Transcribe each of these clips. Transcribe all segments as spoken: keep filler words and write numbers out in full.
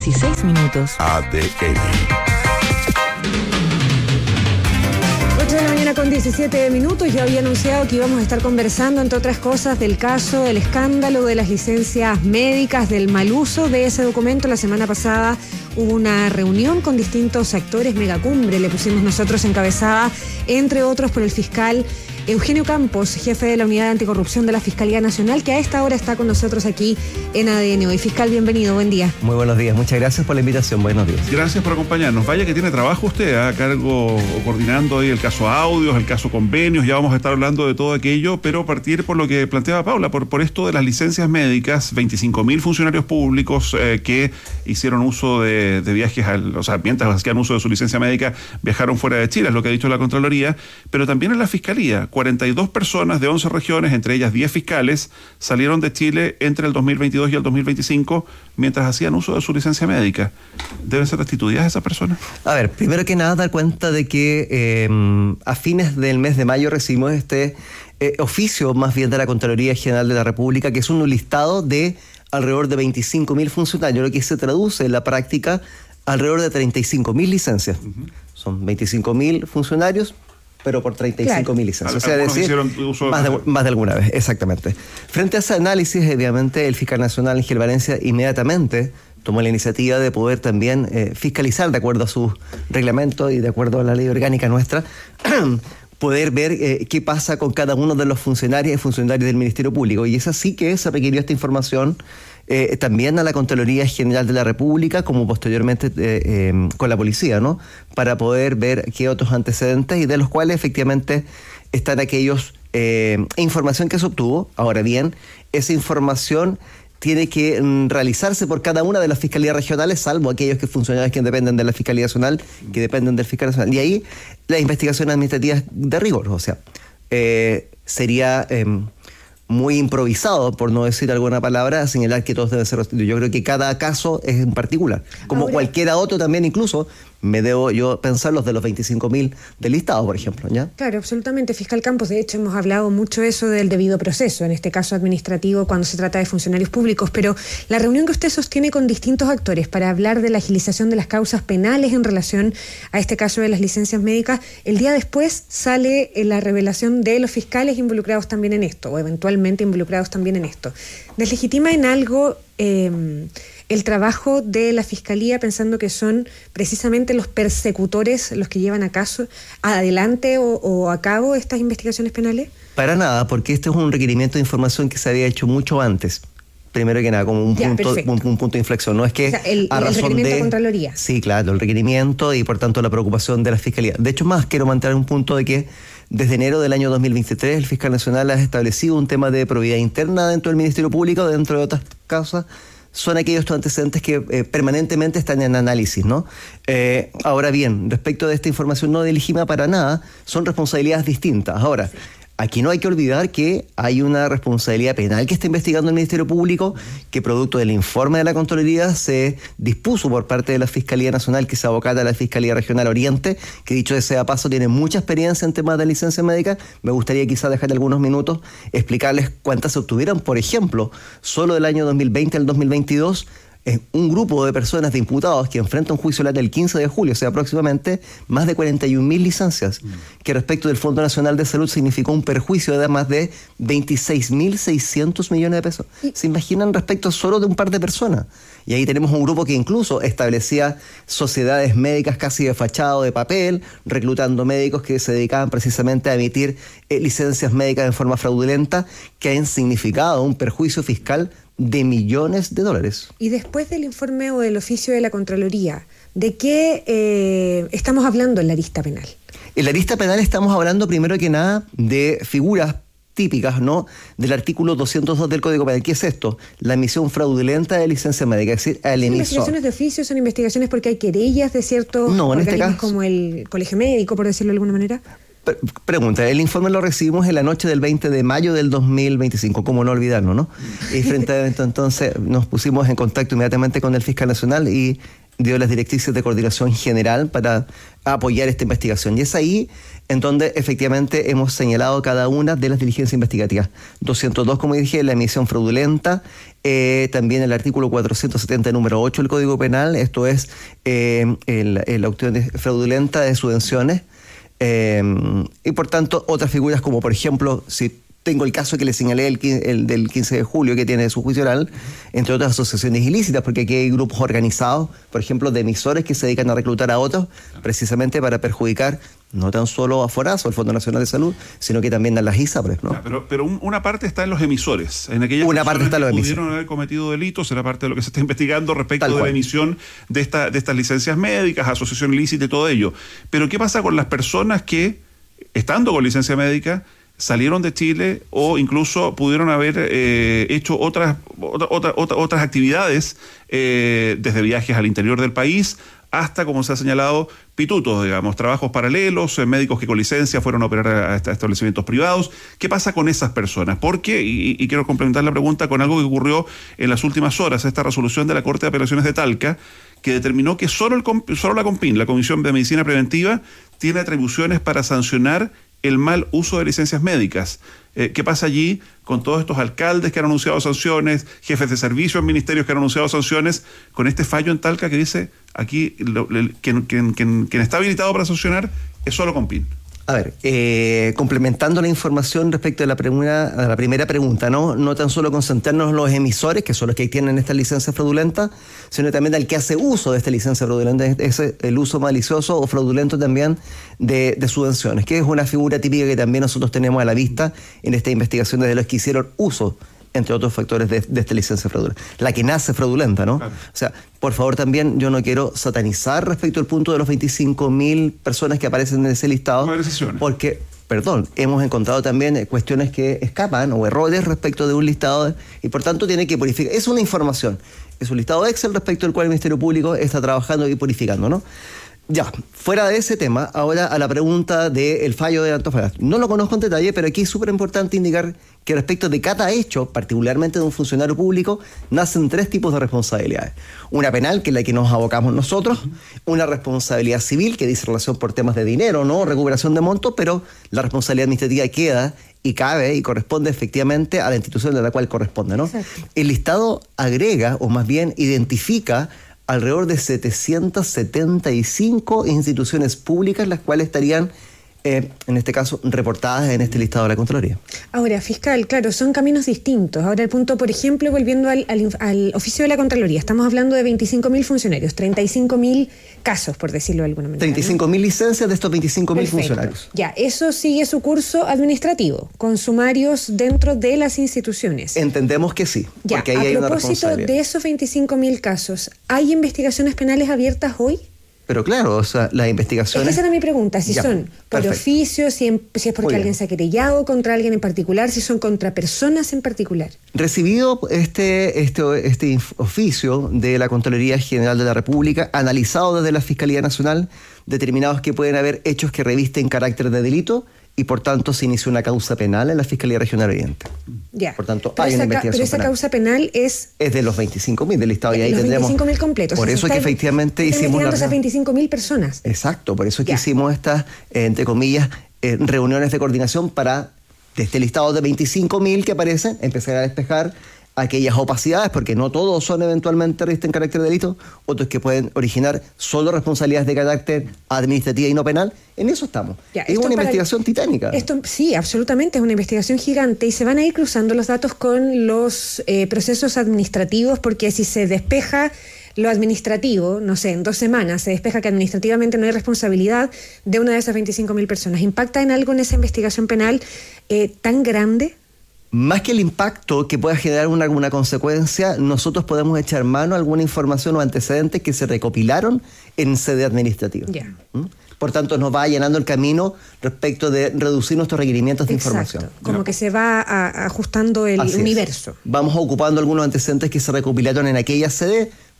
dieciséis minutos. A D N. ocho de la mañana con diecisiete minutos. Yo había anunciado que íbamos a estar conversando, entre otras cosas, del caso, del escándalo de las licencias médicas, del mal uso de ese documento. La semana pasada hubo una reunión con distintos actores, megacumbre, le pusimos nosotros, encabezada, entre otros, por el fiscal Eugenio Campos, jefe de la Unidad de Anticorrupción de la Fiscalía Nacional, que a esta hora está con nosotros aquí en A D N Hoy. Fiscal, bienvenido, buen día. Muy buenos días, muchas gracias por la invitación, buenos días. Gracias por acompañarnos. Vaya que tiene trabajo usted, ¿eh? a cargo o coordinando ahí el caso audios, el caso convenios, ya vamos a estar hablando de todo aquello, pero partir por lo que planteaba Paula, por, por esto de las licencias médicas, veinticinco mil funcionarios públicos eh, que hicieron uso de, de viajes, al, o sea, mientras hacían uso de su licencia médica, viajaron fuera de Chile, es lo que ha dicho la Contraloría, pero también en la Fiscalía, cuarenta y dos personas de once regiones, entre ellas diez fiscales, salieron de Chile entre el dos mil veintidós y el dos mil veinticinco mientras hacían uso de su licencia médica. ¿Deben ser destituidas esas personas? A ver, primero que nada, dar cuenta de que eh, a fines del mes de mayo recibimos este eh, oficio, más bien de la Contraloría General de la República, que es un listado de alrededor de veinticinco mil funcionarios, lo que se traduce en la práctica alrededor de treinta y cinco mil licencias. Uh-huh. Son veinticinco mil funcionarios, pero por treinta y cinco mil licencias. O sea, decir, uso más, de, más de alguna vez, exactamente. Frente a ese análisis, obviamente, el fiscal nacional, Gil Valencia, inmediatamente tomó la iniciativa de poder también eh, fiscalizar, de acuerdo a sus reglamentos y de acuerdo a la ley orgánica nuestra, poder ver eh, qué pasa con cada uno de los funcionarios y funcionarios del Ministerio Público. Y es así que se requirió esta información Eh, también a la Contraloría General de la República, como posteriormente eh, eh, con la policía, ¿no? Para poder ver qué otros antecedentes, y de los cuales efectivamente están aquellos eh, información que se obtuvo. Ahora bien, esa información tiene que mm, realizarse por cada una de las fiscalías regionales, salvo aquellos que funcionarios que dependen de la Fiscalía Nacional, que dependen del fiscal nacional. Y ahí las investigaciones administrativas de rigor, o sea, eh, sería Eh, muy improvisado, por no decir alguna palabra, señalar que todos deben ser restituidos. Yo creo que cada caso es en particular, como Ahora, cualquiera otro también, incluso me debo yo pensar los de los veinticinco mil del listado, por ejemplo, ¿ya? Claro, absolutamente, fiscal Campos. De hecho, hemos hablado mucho eso del debido proceso, en este caso administrativo, cuando se trata de funcionarios públicos, pero la reunión que usted sostiene con distintos actores para hablar de la agilización de las causas penales en relación a este caso de las licencias médicas, el día después sale la revelación de los fiscales involucrados también en esto, o eventualmente involucrados también en esto. ¿Deslegitima en algo eh, el trabajo de la Fiscalía, pensando que son precisamente los persecutores los que llevan a caso adelante o, o a cabo estas investigaciones penales? Para nada, porque este es un requerimiento de información que se había hecho mucho antes. Primero que nada, como un, ya, punto, un, un punto de inflexión. No es que, o sea, el, a el razón requerimiento de de Contraloría. Sí, claro, el requerimiento y por tanto la preocupación de la Fiscalía. De hecho, más quiero mantener un punto de que desde enero del año dos mil veintitrés el fiscal nacional ha establecido un tema de probidad interna dentro del Ministerio Público, dentro de otras causas. Son aquellos antecedentes que eh, permanentemente están en análisis, ¿no? Eh, ahora bien, respecto de esta información no delegítima para nada, son responsabilidades distintas. Ahora, aquí no hay que olvidar que hay una responsabilidad penal que está investigando el Ministerio Público, que producto del informe de la Contraloría se dispuso por parte de la Fiscalía Nacional que se abocata a la Fiscalía Regional Oriente, que dicho sea paso tiene mucha experiencia en temas de licencia médica. Me gustaría quizás dejar algunos minutos explicarles cuántas se obtuvieron. Por ejemplo, solo del año dos mil veinte al dos mil veintidós, es un grupo de personas, de imputados, que enfrenta un juicio oral el quince de julio, o sea, aproximadamente más de cuarenta y un mil licencias, mm. que respecto del Fondo Nacional de Salud significó un perjuicio de más de veintiséis mil seiscientos millones de pesos. ¿Se imaginan respecto solo de un par de personas? Y ahí tenemos un grupo que incluso establecía sociedades médicas casi de fachado, de papel, reclutando médicos que se dedicaban precisamente a emitir eh, licencias médicas en forma fraudulenta, que han significado un perjuicio fiscal de millones de dólares. Y después del informe o del oficio de la Contraloría, ¿de qué eh, estamos hablando en la arista penal? En la arista penal estamos hablando primero que nada de figuras típicas, ¿no?, del artículo doscientos dos del Código Penal. ¿Qué es esto? La emisión fraudulenta de licencia médica, es decir, al ¿Son emisor. investigaciones de oficio? ¿Son investigaciones porque hay querellas de ciertos no, en organismos este caso, como el Colegio Médico, por decirlo de alguna manera? Pregunta, el informe lo recibimos en la noche del veinte de mayo del dos mil veinticinco, cómo no olvidarlo, ¿no? Y frente a esto, entonces, nos pusimos en contacto inmediatamente con el fiscal nacional y dio las directrices de coordinación general para apoyar esta investigación. Y es ahí en donde efectivamente hemos señalado cada una de las diligencias investigativas. doscientos dos, como dije, la emisión fraudulenta, eh, también el artículo cuatrocientos setenta, número ocho del Código Penal, esto es eh, el, el, la obtención fraudulenta de subvenciones, eh, y por tanto otras figuras como, por ejemplo, si tengo el caso que le señalé el, el del quince de julio que tiene su juicio oral, entre otras asociaciones ilícitas, porque aquí hay grupos organizados, por ejemplo, de emisores que se dedican a reclutar a otros precisamente para perjudicar no tan solo a Fonazo, al Fondo Nacional de Salud, sino que también a las ISAPRES, ¿no? Ya, pero pero un, una parte está en los emisores, en aquellas una parte está en los que emisores. pudieron haber cometido delitos, será parte de lo que se está investigando respecto Tal de cual. la emisión de, esta, de estas licencias médicas, asociación ilícita y todo ello. Pero ¿qué pasa con las personas que, estando con licencia médica, salieron de Chile o incluso pudieron haber eh, hecho otras, otra, otra, otras actividades eh, desde viajes al interior del país hasta, como se ha señalado, pitutos, digamos, trabajos paralelos, eh, médicos que con licencia fueron a operar a, a establecimientos privados? ¿Qué pasa con esas personas? Porque, y, y quiero complementar la pregunta con algo que ocurrió en las últimas horas, esta resolución de la Corte de Apelaciones de Talca, que determinó que solo, el, solo la COMPIN, la Comisión de Medicina Preventiva, tiene atribuciones para sancionar el mal uso de licencias médicas. Eh, ¿Qué pasa allí con todos estos alcaldes que han anunciado sanciones, jefes de servicio en ministerios que han anunciado sanciones, con este fallo en Talca que dice aquí lo, le, quien, quien, quien, quien está habilitado para sancionar es solo COMPIN? A ver, eh, complementando la información respecto a la, primera, a la primera pregunta, ¿no? No tan solo concentrarnos en los emisores, que son los que tienen esta licencia fraudulenta, sino también al que hace uso de esta licencia fraudulenta, es el uso malicioso o fraudulento también de, de subvenciones, que es una figura típica que también nosotros tenemos a la vista en esta investigación de los que hicieron uso, entre otros factores, de, de esta licencia fraudulenta. La que nace fraudulenta, ¿no? Claro. O sea, por favor, también yo no quiero satanizar respecto al punto de los veinticinco mil personas que aparecen en ese listado, porque, perdón, hemos encontrado también cuestiones que escapan o errores respecto de un listado y por tanto tiene que purificar. Es una información, es un listado Excel respecto al cual el Ministerio Público está trabajando y purificando, ¿no? Ya, fuera de ese tema, ahora a la pregunta del fallo de Antofagasta. No lo conozco en detalle, pero aquí es súper importante indicar que respecto de cada hecho, particularmente de un funcionario público, nacen tres tipos de responsabilidades. Una penal, que es la que nos abocamos nosotros, una responsabilidad civil, que dice relación por temas de dinero, ¿no? Recuperación de montos, pero la responsabilidad administrativa queda y cabe y corresponde efectivamente a la institución de la cual corresponde, ¿no? Exacto. El listado agrega, o más bien identifica, alrededor de setecientas setenta y cinco instituciones públicas, las cuales estarían, eh, en este caso, reportadas en este listado de la Contraloría. Ahora, fiscal, claro, son caminos distintos. Ahora el punto, por ejemplo, volviendo al, al, al oficio de la Contraloría, estamos hablando de veinticinco mil funcionarios, treinta y cinco mil casos, por decirlo de alguna manera. treinta y cinco mil, ¿no?, licencias de estos veinticinco mil funcionarios. Ya, eso sigue su curso administrativo, con sumarios dentro de las instituciones. Entendemos que sí, ya, porque ahí hay una responsabilidad. A propósito de esos veinticinco mil casos, ¿hay investigaciones penales abiertas hoy? Pero claro, o sea, las investigaciones... Es que esa era mi pregunta, si ya, son por perfecto. oficio, si, en, si es porque alguien se ha querellado contra alguien en particular, si son contra personas en particular. Recibido este, este, este oficio de la Contraloría General de la República, analizado desde la Fiscalía Nacional, determinados que pueden haber hechos que revisten carácter de delito, y por tanto se inició una causa penal en la Fiscalía Regional Oriente. Ya. Por tanto, pero hay esa, una investigación Pero esa penal. causa penal es... Es de los veinticinco mil del listado, y ahí los tendremos... veinticinco mil completos. Por o sea, eso es que efectivamente hicimos... Una... esas veinticinco mil personas. Exacto, por eso es que ya. hicimos estas, eh, entre comillas, eh, reuniones de coordinación para, de este listado de veinticinco mil que aparecen, empezar a despejar aquellas opacidades, porque no todos son eventualmente revisten carácter de delito, otros que pueden originar solo responsabilidades de carácter administrativa y no penal. En eso estamos. Ya, es una investigación el, titánica. Esto sí, absolutamente, es una investigación gigante y se van a ir cruzando los datos con los eh, procesos administrativos, porque si se despeja lo administrativo, no sé, en dos semanas se despeja que administrativamente no hay responsabilidad de una de esas veinticinco mil personas, ¿impacta en algo en esa investigación penal eh, tan grande? Más que el impacto que pueda generar una, alguna consecuencia, nosotros podemos echar mano a alguna información o antecedentes que se recopilaron en sede administrativa. Yeah. ¿Mm? Por tanto, nos va allanando el camino respecto de reducir nuestros requerimientos de Exacto. información. Como ¿no? que se va a, ajustando el Así universo. Es. Vamos ocupando algunos antecedentes que se recopilaron en aquella sede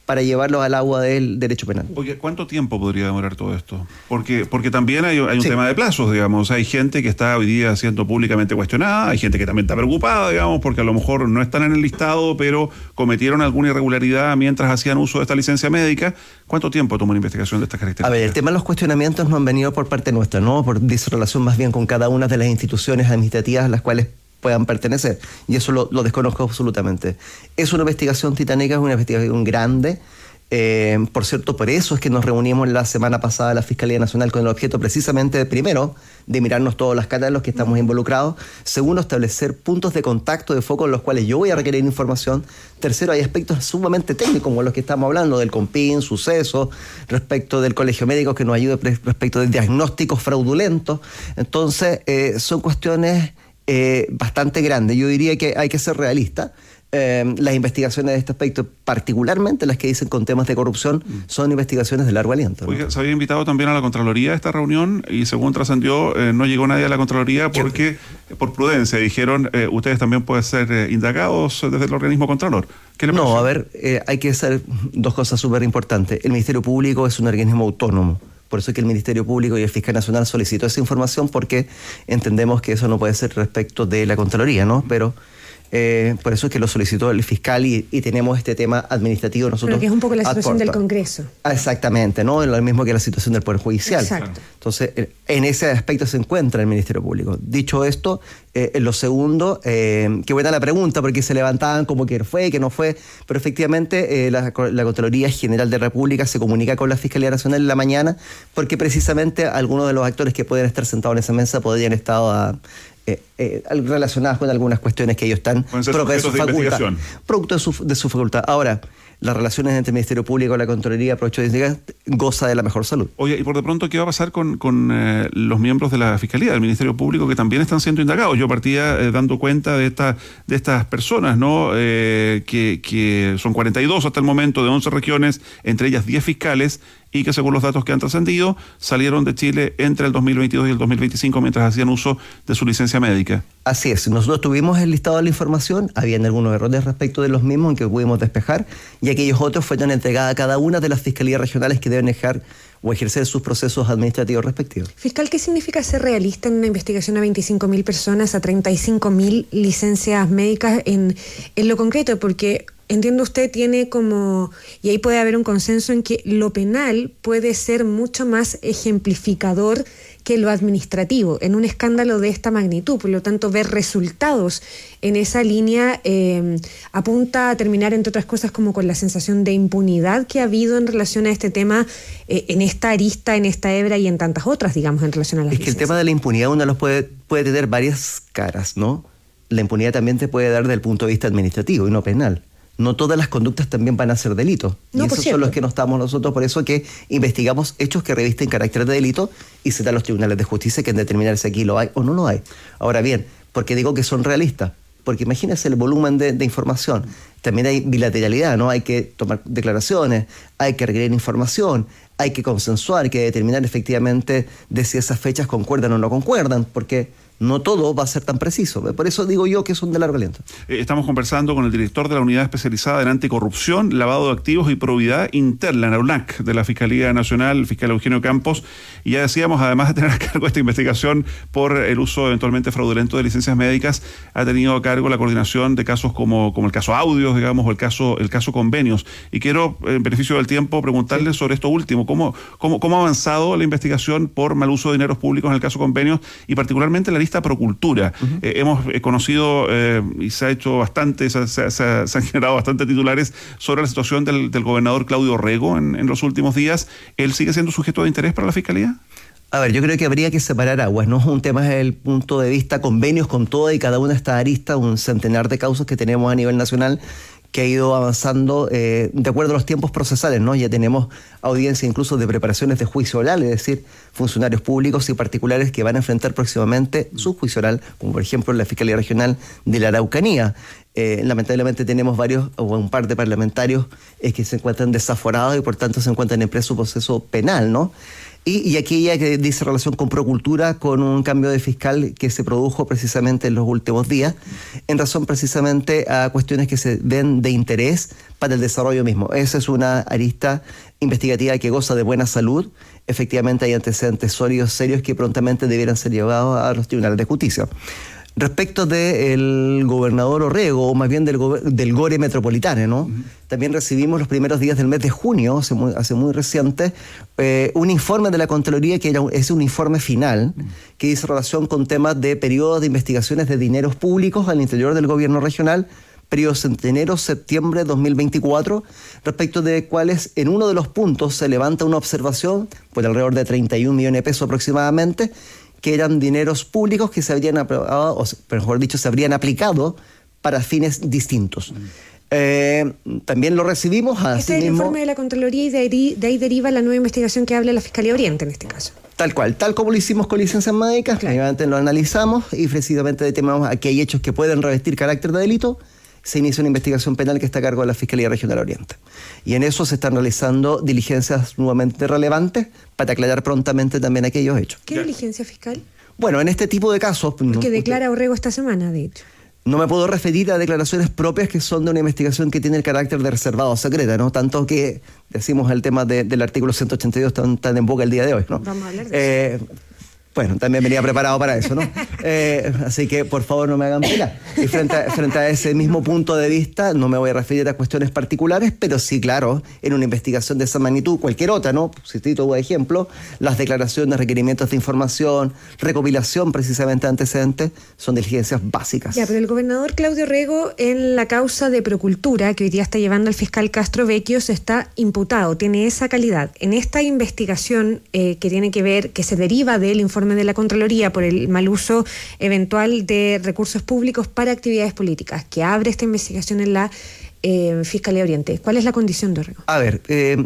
para llevarlos al agua del derecho penal. Oye, ¿cuánto tiempo podría demorar todo esto? Porque, porque también hay, hay un sí. tema de plazos, digamos. Hay gente que está hoy día siendo públicamente cuestionada, hay gente que también está preocupada, digamos, porque a lo mejor no están en el listado, pero cometieron alguna irregularidad mientras hacían uso de esta licencia médica. ¿Cuánto tiempo toma una investigación de estas características? A ver, el tema de los cuestionamientos no han venido por parte nuestra, ¿no? Por dice relación más bien con cada una de las instituciones administrativas a las cuales puedan pertenecer, y eso lo, lo desconozco absolutamente. Es una investigación titánica, es una investigación grande. Eh, por cierto, por eso es que nos reunimos la semana pasada en la Fiscalía Nacional con el objeto precisamente, de, primero, de mirarnos todas las caras de los que estamos involucrados. Segundo, establecer puntos de contacto, de foco en los cuales yo voy a requerir información. Tercero, hay aspectos sumamente técnicos como los que estamos hablando, del COMPIN, sucesos, respecto del Colegio Médico que nos ayude respecto de diagnósticos fraudulentos. Entonces, eh, son cuestiones eh, bastante grandes. Yo diría que hay que ser realista. Eh, las investigaciones de este aspecto, particularmente las que dicen con temas de corrupción, son investigaciones de largo aliento, ¿no? Oiga, se había invitado también a la Contraloría a esta reunión y según trascendió, eh, no llegó nadie a la Contraloría porque, por prudencia, dijeron, eh, ustedes también pueden ser eh, indagados desde el organismo Contralor. ¿Qué le parece? No, a ver, eh, hay que hacer dos cosas súper importantes. El Ministerio Público es un organismo autónomo. Por eso es que el Ministerio Público y el Fiscal Nacional solicitó esa información, porque entendemos que eso no puede ser respecto de la Contraloría, ¿no? Pero Eh, por eso es que lo solicitó el fiscal y, y tenemos este tema administrativo nosotros. Pero que es un poco la situación del Congreso. Ah, exactamente, ¿no? Es lo mismo que la situación del Poder Judicial. Exacto. Entonces, en ese aspecto se encuentra el Ministerio Público. Dicho esto, eh, en lo segundo, eh, qué buena la pregunta, porque se levantaban como que fue, que no fue, pero efectivamente eh, la, la Contraloría General de la República se comunica con la Fiscalía Nacional en la mañana, porque precisamente algunos de los actores que pueden estar sentados en esa mesa podrían estar a, Eh, eh, relacionadas con algunas cuestiones que ellos están propias de su facultad, producto de su, de su facultad. Ahora, las relaciones entre el Ministerio Público y la Contraloría, aprovecho de decir, goza de la mejor salud. Oye, y por de pronto, ¿qué va a pasar con, con eh, los miembros de la Fiscalía, del Ministerio Público, que también están siendo indagados? Yo partía eh, dando cuenta de, esta, de estas personas, ¿no? Eh, que, que son cuarenta y dos hasta el momento, de once regiones, entre ellas diez fiscales, y que según los datos que han trascendido, salieron de Chile entre el dos mil veintidós y el dos mil veinticinco mientras hacían uso de su licencia médica. Así es, nosotros tuvimos el listado de la información, habían algunos errores respecto de los mismos en que pudimos despejar, y aquellos otros fueron entregados a cada una de las fiscalías regionales que deben dejar o ejercer sus procesos administrativos respectivos. Fiscal, ¿qué significa ser realista en una investigación a veinticinco mil personas, a treinta y cinco mil licencias médicas en, en lo concreto? Porque entiendo usted tiene como, y ahí puede haber un consenso en que lo penal puede ser mucho más ejemplificador que lo administrativo en un escándalo de esta magnitud. Por lo tanto, ver resultados en esa línea eh, apunta a terminar, entre otras cosas, como con la sensación de impunidad que ha habido en relación a este tema, eh, en esta arista, en esta hebra y en tantas otras, digamos, en relación a las Es que el tema de la impunidad uno los puede, puede tener varias caras, ¿no? La impunidad también te puede dar desde el punto de vista administrativo y no penal. No todas las conductas también van a ser delitos. No, y esos son los que no estamos nosotros, por eso que investigamos hechos que revisten carácter de delito y se dan los tribunales de justicia que en determinar si aquí lo hay o no lo hay. Ahora bien, ¿por qué digo que son realistas? Porque imagínense el volumen de, de información. También hay bilateralidad, ¿no? Hay que tomar declaraciones, hay que requerir información, hay que consensuar, hay que determinar efectivamente de si esas fechas concuerdan o no concuerdan, porque no todo va a ser tan preciso. Por eso digo yo que son de largo aliento. Eh, estamos conversando con el director de la Unidad Especializada en Anticorrupción, Lavado de Activos y Probidad Interna, la UNAC, de la Fiscalía Nacional, el fiscal Eugenio Campos. Y ya decíamos, además de tener a cargo esta investigación por el uso eventualmente fraudulento de licencias médicas, ha tenido a cargo la coordinación de casos como, como el caso Audios, digamos, o el caso, el caso Convenios. Y quiero, en beneficio del tiempo, preguntarle sí. sobre esto último. ¿Cómo, cómo, ¿Cómo ha avanzado la investigación por mal uso de dineros públicos en el caso Convenios y particularmente la lista Procultura? Uh-huh. eh, hemos eh, conocido eh, y se ha hecho bastante, se, se, se, se han generado bastantes titulares sobre la situación del, del gobernador Claudio Rego en, en los últimos días. ¿Él sigue siendo sujeto de interés para la Fiscalía? A ver, yo creo que habría que separar aguas, ¿no? Un tema desde el punto de vista convenios con toda y cada una de estas aristas, un centenar de causas que tenemos a nivel nacional que ha ido avanzando eh, de acuerdo a los tiempos procesales, ¿no? Ya tenemos audiencia incluso de preparaciones de juicio oral, es decir, funcionarios públicos y particulares que van a enfrentar próximamente su juicio oral, como por ejemplo la Fiscalía Regional de la Araucanía. Eh, lamentablemente tenemos varios, o un par de parlamentarios eh, que se encuentran desaforados y por tanto se encuentran en preso proceso penal, ¿no? Y, y aquella que dice relación con Procultura, con un cambio de fiscal que se produjo precisamente en los últimos días, en razón precisamente a cuestiones que se ven de interés para el desarrollo mismo. Esa es una arista investigativa que goza de buena salud. Efectivamente hay antecedentes sólidos, serios, que prontamente debieran ser llevados a los tribunales de justicia. Respecto del gobernador Orrego, o más bien del, del Gore Metropolitano, ¿no? Uh-huh. También recibimos los primeros días del mes de junio, hace muy, hace muy reciente, eh, un informe de la Contraloría, que era un, es un informe final, uh-huh. que dice relación con temas de periodos de investigaciones de dineros públicos al interior del gobierno regional, periodos entre enero septiembre de dos mil veinticuatro, respecto de cuáles en uno de los puntos se levanta una observación por alrededor de treinta y un millones de pesos aproximadamente, que eran dineros públicos que se habrían aprobado, o mejor dicho, se habrían aplicado para fines distintos. Mm. Eh, también lo recibimos así Este es el mismo, informe de la Contraloría y de ahí, de ahí deriva la nueva investigación que habla la Fiscalía Oriente en este caso. Tal cual, tal como lo hicimos con licencias médicas, claro. Lo analizamos y precisamente determinamos aquí hay hechos que pueden revestir carácter de delito. Se inicia una investigación penal que está a cargo de la Fiscalía Regional Oriente. Y en eso se están realizando diligencias nuevamente relevantes para aclarar prontamente también aquellos hechos. ¿Qué diligencia fiscal? Bueno, en este tipo de casos... Que no, declara Orrego esta semana, de hecho. No me puedo referir a declaraciones propias que son de una investigación que tiene el carácter de reservado o secreta, ¿no? Tanto que decimos el tema de, del artículo ciento ochenta y dos tan, tan en boca el día de hoy, ¿no? Vamos a hablar de eh, eso. Bueno, también venía preparado para eso, ¿no? Eh, así que, por favor, no me hagan pena. Y frente a, frente a ese mismo punto de vista, no me voy a referir a cuestiones particulares, pero sí, claro, en una investigación de esa magnitud, cualquier otra, ¿no? Si cito un ejemplo, las declaraciones, requerimientos de información, recopilación precisamente de antecedentes, son diligencias básicas. Ya, pero el gobernador Claudio Orrego, en la causa de Procultura, que hoy día está llevando el fiscal Castro Vecchios, está imputado, tiene esa calidad. En esta investigación eh, que tiene que ver, que se deriva del informe de la Contraloría por el mal uso eventual de recursos públicos para actividades políticas, que abre esta investigación en la eh, Fiscalía Oriente. ¿Cuál es la condición de Orrego? A ver, eh,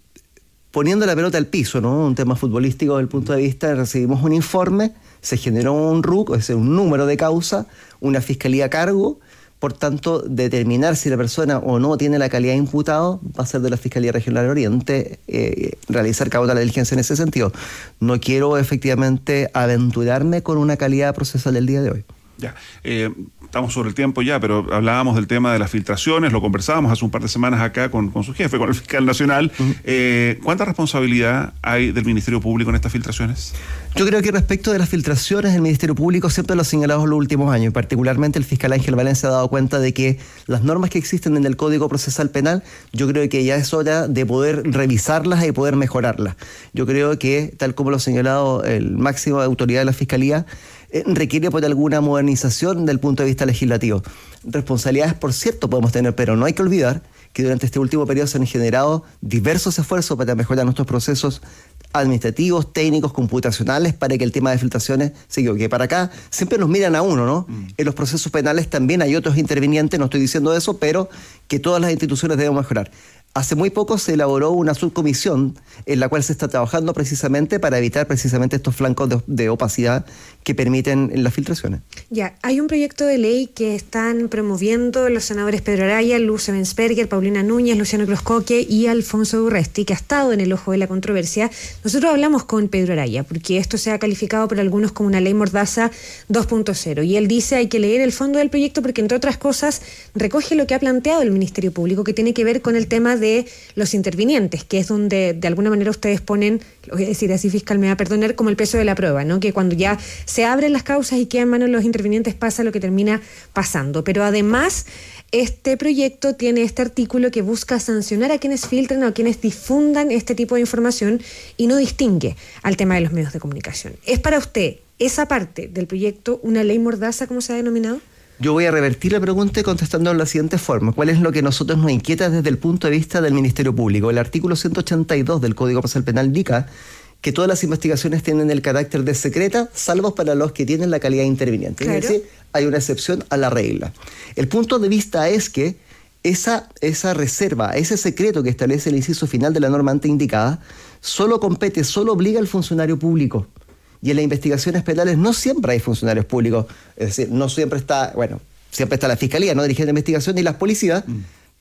poniendo la pelota al piso, ¿no? Un tema futbolístico desde el punto de vista, recibimos un informe, se generó un R U C, es decir, un número de causa, una fiscalía a cargo. Por tanto, determinar si la persona o no tiene la calidad de imputado va a ser de la Fiscalía Regional Oriente eh, realizar cada una de la diligencia en ese sentido. No quiero efectivamente aventurarme con una calidad procesal del día de hoy. Ya, eh, estamos sobre el tiempo ya, pero hablábamos del tema de las filtraciones, lo conversábamos hace un par de semanas acá con, con su jefe, con el fiscal nacional. Uh-huh. Eh, ¿Cuánta responsabilidad hay del Ministerio Público en estas filtraciones? Yo creo que respecto de las filtraciones, el Ministerio Público siempre lo ha señalado en los últimos años, y particularmente el fiscal Ángel Valencia ha dado cuenta de que las normas que existen en el Código Procesal Penal, yo creo que ya es hora de poder revisarlas y poder mejorarlas. Yo creo que, tal como lo ha señalado el máximo de autoridad de la Fiscalía, eh, requiere por alguna modernización del punto de vista legislativo. Responsabilidades, por cierto, podemos tener, pero no hay que olvidar que durante este último periodo se han generado diversos esfuerzos para mejorar nuestros procesos administrativos, técnicos, computacionales, para que el tema de filtraciones siga. Que para acá siempre nos miran a uno, ¿no? Mm. En los procesos penales también hay otros intervinientes, no estoy diciendo eso, pero que todas las instituciones deben mejorar. Hace muy poco se elaboró una subcomisión en la cual se está trabajando precisamente para evitar precisamente estos flancos de, de opacidad que permiten las filtraciones. Ya, hay un proyecto de ley que están promoviendo los senadores Pedro Araya, Luz Ebensperger, Paulina Núñez, Luciano Croscoque y Alfonso Urresti, que ha estado en el ojo de la controversia. Nosotros hablamos con Pedro Araya, porque esto se ha calificado por algunos como una ley mordaza dos punto cero, y él dice hay que leer el fondo del proyecto porque, entre otras cosas, recoge lo que ha planteado el Ministerio Público, que tiene que ver con el tema de de los intervinientes, que es donde de alguna manera ustedes ponen, lo voy a decir así, fiscal, me va a perdonar, como el peso de la prueba, ¿no? Que cuando ya se abren las causas y quedan en manos de los intervinientes pasa lo que termina pasando. Pero además, este proyecto tiene este artículo que busca sancionar a quienes filtren o a quienes difundan este tipo de información y no distingue al tema de los medios de comunicación. ¿Es para usted esa parte del proyecto una ley mordaza, como se ha denominado? Yo voy a revertir la pregunta contestando de la siguiente forma. ¿Cuál es lo que a nosotros nos inquieta desde el punto de vista del Ministerio Público? El artículo ciento ochenta y dos del Código Procesal Penal indica que todas las investigaciones tienen el carácter de secreta, salvo para los que tienen la calidad de interviniente. Claro. Es decir, hay una excepción a la regla. El punto de vista es que esa, esa reserva, ese secreto que establece el inciso final de la norma antes indicada, solo compete, solo obliga al funcionario público. Y en las investigaciones penales no siempre hay funcionarios públicos, es decir, no siempre está, bueno, siempre está la Fiscalía, no dirigente de investigación, ni las policías, mm.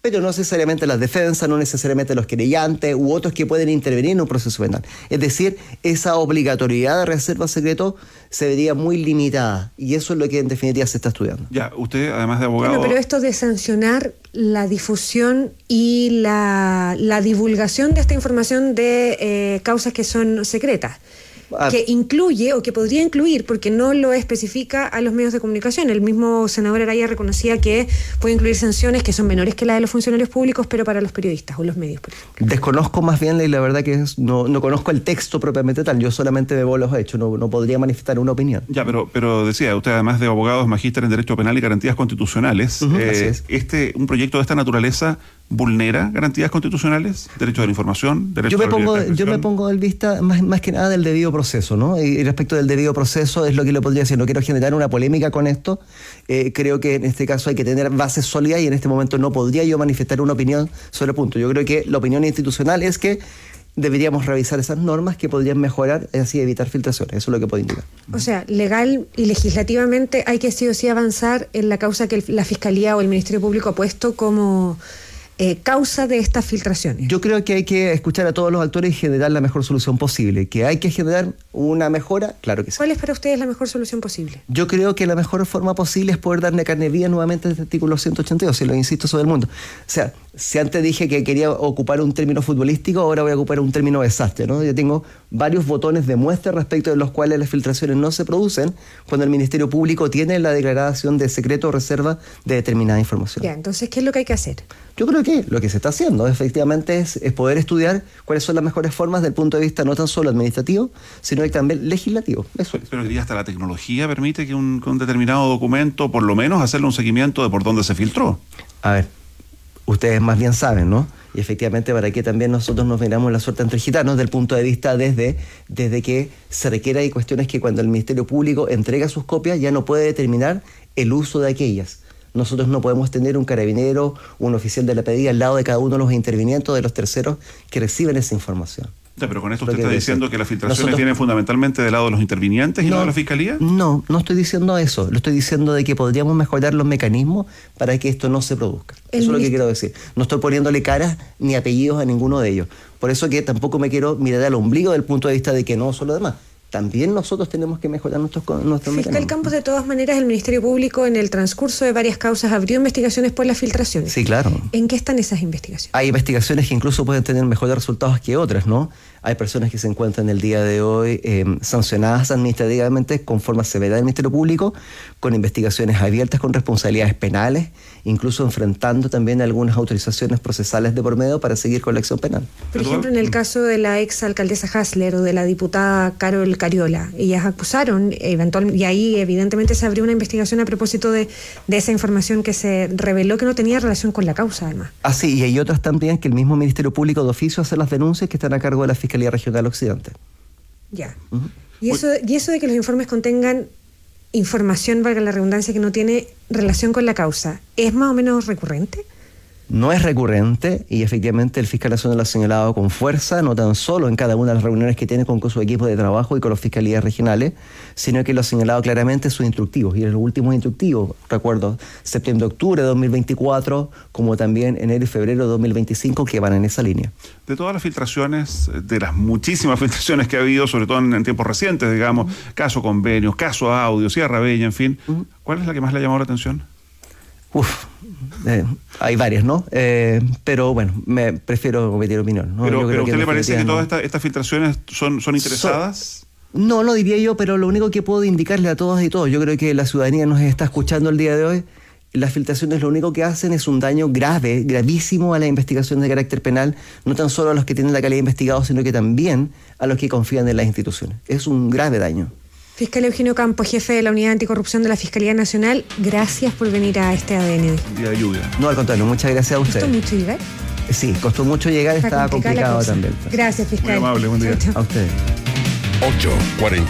pero no necesariamente las defensas, no necesariamente los querellantes u otros que pueden intervenir en un proceso penal. Es decir, esa obligatoriedad de reserva secreto se vería muy limitada, y eso es lo que en definitiva se está estudiando. Ya, usted, además de abogado... Bueno, pero esto de sancionar la difusión y la, la divulgación de esta información de eh, causas que son secretas, Ah. que incluye o que podría incluir, porque no lo especifica a los medios de comunicación. El mismo senador Araya reconocía que puede incluir sanciones que son menores que las de los funcionarios públicos, pero para los periodistas o los medios, por ejemplo. Desconozco más bien, y la verdad que es, no, no conozco el texto propiamente tal, yo solamente veo los hechos, no, no podría manifestar una opinión. Ya, pero, pero decía, usted además de abogado es magíster en Derecho Penal y Garantías Constitucionales. Uh-huh, eh, así es. este, un proyecto de esta naturaleza vulnera garantías constitucionales, derecho de la información, derecho yo me a la pongo libertad de yo me expresión. pongo en vista más, más que nada del debido proceso, ¿no? Y respecto del debido proceso es lo que le podría decir. No quiero generar una polémica con esto. Eh, creo que en este caso hay que tener bases sólidas y en este momento no podría yo manifestar una opinión sobre el punto. Yo creo que la opinión institucional es que deberíamos revisar esas normas que podrían mejorar, así evitar filtraciones. Eso es lo que puedo indicar. O sea, legal y legislativamente hay que sí o sí avanzar en la causa que el, la Fiscalía o el Ministerio Público ha puesto como eh, causa de estas filtraciones. Yo creo que hay que escuchar a todos los actores y generar la mejor solución posible. ¿Que hay que generar una mejora? Claro que sí. ¿Cuál es para ustedes la mejor solución posible? Yo creo que la mejor forma posible es poder darle carne viva nuevamente a este artículo ciento ochenta y dos, si lo insisto sobre el mundo. O sea, si antes dije que quería ocupar un término futbolístico, ahora voy a ocupar un término desastre, ¿no? Yo tengo varios botones de muestra respecto de los cuales las filtraciones no se producen cuando el Ministerio Público tiene la declaración de secreto o reserva de determinada información. Ya, entonces, ¿qué es lo que hay que hacer? Yo creo que lo que se está haciendo efectivamente es, es poder estudiar cuáles son las mejores formas desde el punto de vista no tan solo administrativo, sino también legislativo. Eso es. Pero hoy día hasta la tecnología permite que un, que un determinado documento, por lo menos, hacerle un seguimiento de por dónde se filtró. A ver, ustedes más bien saben, ¿no? Y efectivamente para que también nosotros nos miramos la suerte entre gitanos desde el punto de vista desde, desde que se requiere, hay cuestiones que cuando el Ministerio Público entrega sus copias ya no puede determinar el uso de aquellas. Nosotros no podemos tener un carabinero, un oficial de la P D I al lado de cada uno de los intervinientes de los terceros que reciben esa información. Ya, pero con esto Lo usted que está debe diciendo ser. que las filtraciones Nosotros- vienen fundamentalmente del lado de los intervinientes y no, de la Fiscalía. No, no estoy diciendo eso. Lo estoy diciendo de que podríamos mejorar los mecanismos para que esto no se produzca. El Eso es lo que minist- quiero decir. No estoy poniéndole caras ni apellidos a ninguno de ellos. Por eso que tampoco me quiero mirar al ombligo del punto de vista de que no son los demás. También nosotros tenemos que mejorar nuestros, nuestros Fiscal mecanismos. Campos, de todas maneras, el Ministerio Público en el transcurso de varias causas abrió investigaciones por las filtraciones. Sí, claro. ¿En qué están esas investigaciones? Hay investigaciones que incluso pueden tener mejores resultados que otras, ¿no? Hay personas que se encuentran el día de hoy eh, sancionadas administrativamente con forma severa del Ministerio Público, con investigaciones abiertas con responsabilidades penales, incluso enfrentando también algunas autorizaciones procesales de por medio para seguir con la acción penal. Por ejemplo, en el caso de la ex alcaldesa Hasler o de la diputada Carol Cariola, ellas acusaron, eventualmente, y ahí evidentemente se abrió una investigación a propósito de, de esa información que se reveló que no tenía relación con la causa, además. Ah, sí, y hay otras también que el mismo Ministerio Público de oficio hace las denuncias que están a cargo de la Fiscalía Regional Occidente. Ya. Ujú. Y eso, y eso de que los informes contengan información, valga la redundancia, que no tiene relación con la causa, ¿es más o menos recurrente? No es recurrente y efectivamente el fiscal nacional lo ha señalado con fuerza, no tan solo en cada una de las reuniones que tiene con su equipo de trabajo y con las fiscalías regionales, sino que lo ha señalado claramente en sus instructivos. Y en los últimos instructivos, recuerdo, septiembre-octubre de dos mil veinticuatro, como también enero y febrero de dos mil veinticinco, que van en esa línea. De todas las filtraciones, de las muchísimas filtraciones que ha habido, sobre todo en, en tiempos recientes, digamos, caso convenios, caso audio, Sierra Bella, en fin, Uh-huh. ¿cuál es la que más le ha llamado la atención? Uf, eh, hay varias, ¿no? Eh, pero bueno, me prefiero emitir opinión, ¿no? Pero, Yo creo pero ¿a usted en le parece que definitiva todas no- esta- estas filtraciones son, son interesadas? No, no diría yo, pero lo único que puedo indicarle a todas y todos, yo creo que la ciudadanía nos está escuchando el día de hoy, las filtraciones lo único que hacen es un daño grave, gravísimo a la investigación de carácter penal, no tan solo a los que tienen la calidad de investigados, sino que también a los que confían en las instituciones. Es un grave daño. Fiscal Eugenio Campos, jefe de la Unidad Anticorrupción de la Fiscalía Nacional, gracias por venir a este A D N hoy. Día de lluvia. No, al contrario, muchas gracias a ¿Costó ustedes. mucho llegar? Sí, costó mucho llegar, Está estaba complicada la complicado cosa. también. Gracias, fiscal. Muy amable, buen día. Chao, chao. A ustedes. ocho cuarenta.